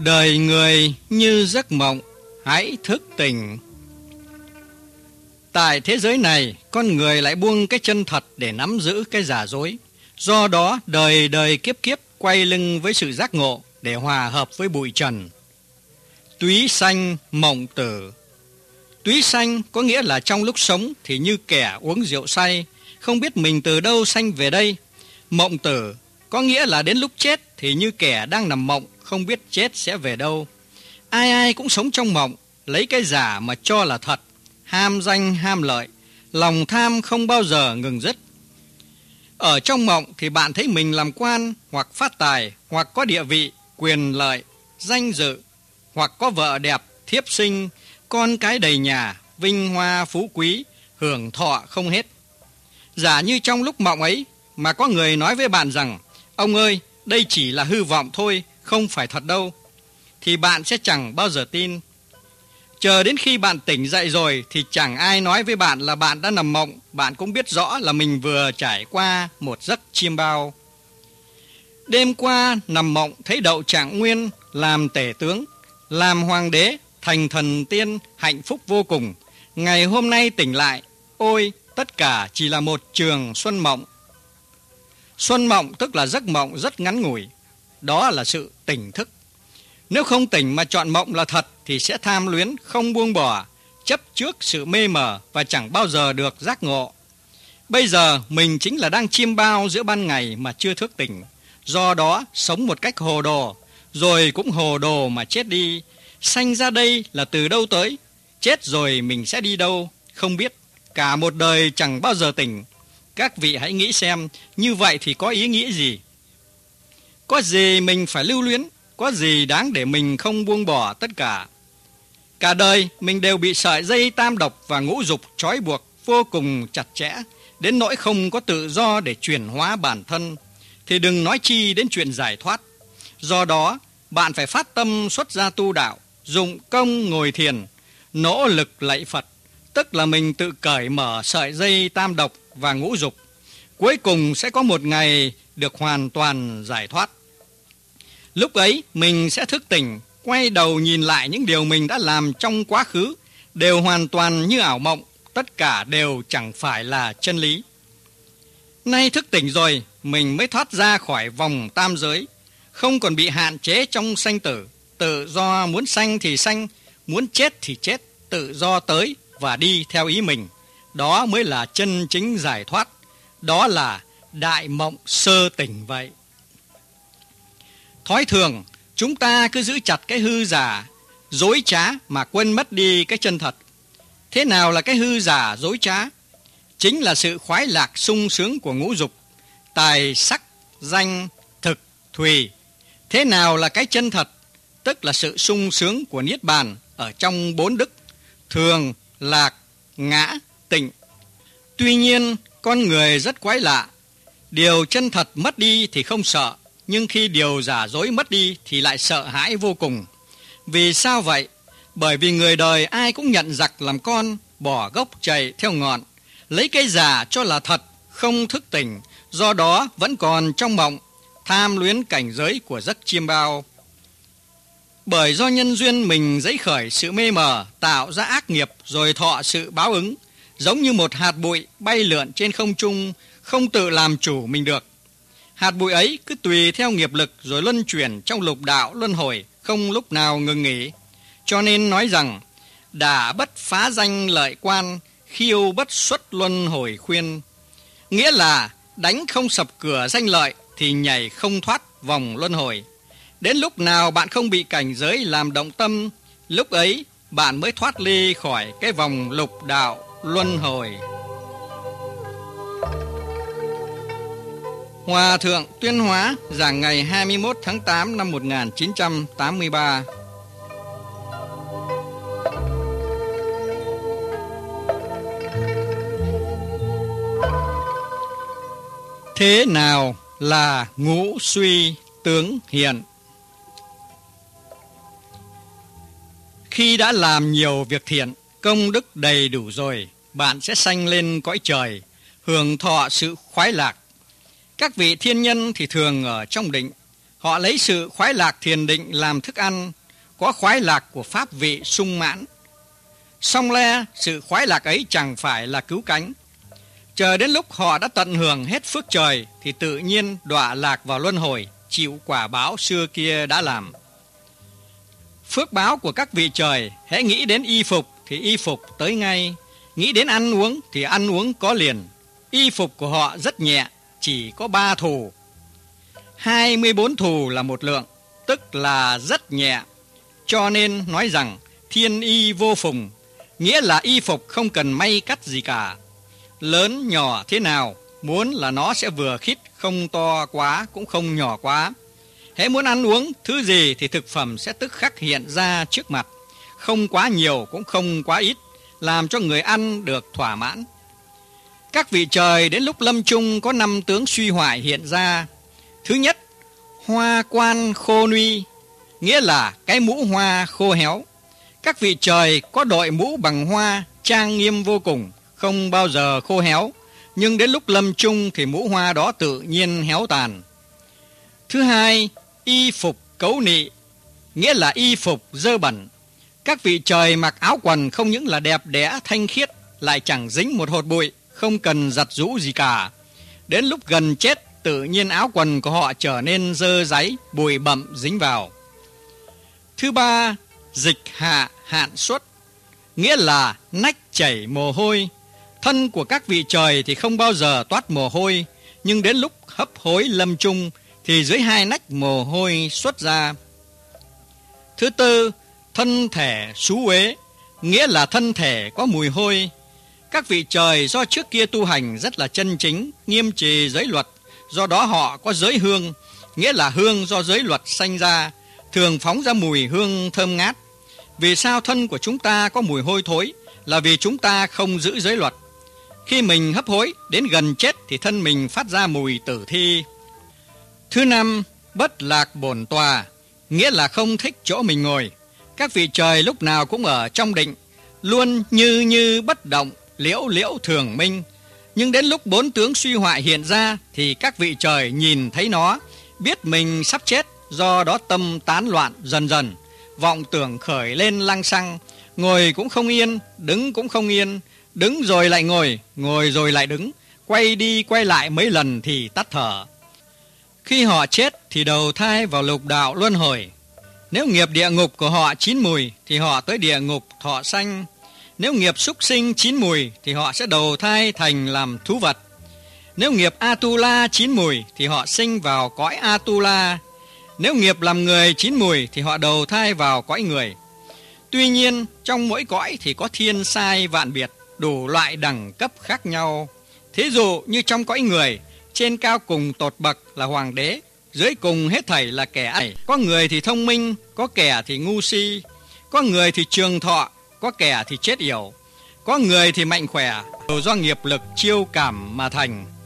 Đời người như giấc mộng, hãy thức tỉnh. Tại thế giới này, con người lại buông cái chân thật để nắm giữ cái giả dối. Do đó, đời đời kiếp kiếp quay lưng với sự giác ngộ để hòa hợp với bụi trần. Túy sanh mộng tử. Túy sanh có nghĩa là trong lúc sống thì như kẻ uống rượu say, không biết mình từ đâu sanh về đây. Mộng tử có nghĩa là đến lúc chết thì như kẻ đang nằm mộng, không biết chết sẽ về đâu. Ai ai cũng sống trong mộng, lấy cái giả mà cho là thật, ham danh ham lợi, lòng tham không bao giờ ngừng dứt. Ở trong mộng thì bạn thấy mình làm quan, hoặc phát tài, hoặc có địa vị, quyền lợi, danh dự, hoặc có vợ đẹp, thiếp sinh, con cái đầy nhà, vinh hoa phú quý, hưởng thọ không hết. Giả như trong lúc mộng ấy mà có người nói với bạn rằng: ông ơi, đây chỉ là hư vọng thôi, không phải thật đâu, thì bạn sẽ chẳng bao giờ tin. Chờ đến khi bạn tỉnh dậy rồi thì chẳng ai nói với bạn là bạn đã nằm mộng, bạn cũng biết rõ là mình vừa trải qua một giấc chiêm bao. Đêm qua nằm mộng thấy Đậu Trạng Nguyên làm tể tướng, làm hoàng đế, thành thần tiên, hạnh phúc vô cùng. Ngày hôm nay tỉnh lại, ôi, tất cả chỉ là một trường xuân mộng. Xuân mộng tức là giấc mộng rất ngắn ngủi, đó là sự tỉnh thức. Nếu không tỉnh mà chọn mộng là thật thì sẽ tham luyến, không buông bỏ, chấp trước sự mê mờ và chẳng bao giờ được giác ngộ. Bây giờ mình chính là đang chiêm bao giữa ban ngày mà chưa thức tỉnh, do đó sống một cách hồ đồ, rồi cũng hồ đồ mà chết đi. Sanh ra đây là từ đâu tới, chết rồi mình sẽ đi đâu, không biết, cả một đời chẳng bao giờ tỉnh. Các vị hãy nghĩ xem, như vậy thì có ý nghĩa gì? Có gì mình phải lưu luyến, có gì đáng để mình không buông bỏ tất cả? Cả đời mình đều bị sợi dây tam độc và ngũ dục trói buộc vô cùng chặt chẽ, đến nỗi không có tự do để chuyển hóa bản thân, thì đừng nói chi đến chuyện giải thoát. Do đó, bạn phải phát tâm xuất gia tu đạo, dụng công ngồi thiền, nỗ lực lạy Phật, tức là mình tự cởi mở sợi dây tam độc và ngũ dục. Cuối cùng sẽ có một ngày được hoàn toàn giải thoát. Lúc ấy mình sẽ thức tỉnh, quay đầu nhìn lại những điều mình đã làm trong quá khứ, đều hoàn toàn như ảo mộng, tất cả đều chẳng phải là chân lý. Nay thức tỉnh rồi, mình mới thoát ra khỏi vòng tam giới, không còn bị hạn chế trong sanh tử, tự do muốn sanh thì sanh, muốn chết thì chết, tự do tới và đi theo ý mình. Đó mới là chân chính giải thoát, đó là đại mộng sơ tỉnh vậy. Thói thường, chúng ta cứ giữ chặt cái hư giả, dối trá mà quên mất đi cái chân thật. Thế nào là cái hư giả dối trá? Chính là sự khoái lạc sung sướng của ngũ dục, tài sắc, danh, thực, thùy. Thế nào là cái chân thật? Tức là sự sung sướng của niết bàn ở trong bốn đức: thường, lạc, ngã, tịnh. Tuy nhiên, con người rất quái lạ. Điều chân thật mất đi thì không sợ, nhưng khi điều giả dối mất đi thì lại sợ hãi vô cùng. Vì sao vậy? Bởi vì người đời ai cũng nhận giặc làm con, bỏ gốc chạy theo ngọn, lấy cái giả cho là thật, không thức tỉnh, do đó vẫn còn trong mộng, tham luyến cảnh giới của giấc chiêm bao. Bởi do nhân duyên mình dấy khởi sự mê mờ, tạo ra ác nghiệp rồi thọ sự báo ứng, giống như một hạt bụi bay lượn trên không trung, không tự làm chủ mình được. Hạt bụi ấy cứ tùy theo nghiệp lực rồi luân chuyển trong lục đạo luân hồi, không lúc nào ngừng nghỉ. Cho nên nói rằng: đả bất phá danh lợi quan, khiêu bất xuất luân hồi khuyên. Nghĩa là đánh không sập cửa danh lợi thì nhảy không thoát vòng luân hồi. Đến lúc nào bạn không bị cảnh giới làm động tâm, lúc ấy bạn mới thoát ly khỏi cái vòng lục đạo luân hồi. Hòa thượng Tuyên Hóa giảng ngày 21 tháng 8 năm 1983. Thế nào là ngũ suy tướng hiện? Khi đã làm nhiều việc thiện, công đức đầy đủ rồi, bạn sẽ sanh lên cõi trời, hưởng thọ sự khoái lạc. Các vị thiên nhân thì thường ở trong định, Họ lấy sự khoái lạc thiền định làm thức ăn, có khoái lạc của pháp vị sung mãn. Song le, sự khoái lạc ấy chẳng phải là cứu cánh. Chờ đến lúc họ đã tận hưởng hết phước trời thì tự nhiên đọa lạc vào luân hồi, chịu quả báo xưa kia đã làm. Phước báo của các vị trời, hễ nghĩ đến y phục thì y phục tới ngay, nghĩ đến ăn uống thì ăn uống có liền. Y phục của họ rất nhẹ, chỉ có 3 thù. 24 thù là một lượng, tức là rất nhẹ. Cho nên nói rằng thiên y vô phùng, nghĩa là y phục không cần may cắt gì cả. Lớn nhỏ thế nào, muốn là nó sẽ vừa khít, không to quá cũng không nhỏ quá. Hễ muốn ăn uống thứ gì thì thực phẩm sẽ tức khắc hiện ra trước mặt, không quá nhiều cũng không quá ít, làm cho người ăn được thỏa mãn. Các vị trời đến lúc lâm chung có 5 tướng suy hoại hiện ra. Thứ nhất, hoa quan khô nuy, nghĩa là cái mũ hoa khô héo. Các vị trời có đội mũ bằng hoa trang nghiêm vô cùng, không bao giờ khô héo, nhưng đến lúc lâm chung thì mũ hoa đó tự nhiên héo tàn. Thứ hai, y phục cấu nị, nghĩa là y phục dơ bẩn. Các vị trời mặc áo quần không những là đẹp đẽ thanh khiết, lại chẳng dính một hột bụi, không cần giặt giũ gì cả. Đến lúc gần chết, tự nhiên áo quần của họ trở nên dơ dáy, bụi bặm dính vào. Thứ ba, dịch hạ hạn xuất, nghĩa là nách chảy mồ hôi. Thân của các vị trời thì không bao giờ toát mồ hôi, nhưng đến lúc hấp hối lâm chung thì dưới 2 nách mồ hôi xuất ra. Thứ tư, thân thể xú uế, nghĩa là thân thể có mùi hôi. Các vị trời do trước kia tu hành rất là chân chính, nghiêm trì giới luật, do đó họ có giới hương, nghĩa là hương do giới luật sanh ra, thường phóng ra mùi hương thơm ngát. Vì sao thân của chúng ta có mùi hôi thối? Là vì chúng ta không giữ giới luật. Khi mình hấp hối đến gần chết thì thân mình phát ra mùi tử thi. Thứ năm, bất lạc bổn tòa, nghĩa là không thích chỗ mình ngồi. Các vị trời lúc nào cũng ở trong định, luôn như bất động, liễu liễu thường minh. Nhưng đến lúc 4 tướng suy hoại hiện ra thì các vị trời nhìn thấy nó, biết mình sắp chết, do đó tâm tán loạn dần dần, vọng tưởng khởi lên lăng xăng, ngồi cũng không yên, đứng cũng không yên, đứng rồi lại ngồi rồi lại đứng, quay đi quay lại mấy lần thì tắt thở. Khi họ chết thì đầu thai vào lục đạo luân hồi. Nếu nghiệp địa ngục của họ 9 mùi thì họ tới địa ngục thọ sanh. Nếu nghiệp súc sinh 9 mùi thì họ sẽ đầu thai thành làm thú vật. Nếu nghiệp Atula 9 mùi thì họ sinh vào cõi Atula. Nếu nghiệp làm người 9 mùi thì họ đầu thai vào cõi người. Tuy nhiên trong mỗi cõi thì có thiên sai vạn biệt, đủ loại đẳng cấp khác nhau. Thí dụ như trong cõi người, trên cao cùng tột bậc là hoàng đế, dưới cùng hết thảy là kẻ ải. Có người thì thông minh, có kẻ thì ngu si. Có người thì trường thọ, có kẻ thì chết yểu. Có người thì mạnh khỏe, đều do nghiệp lực chiêu cảm mà thành.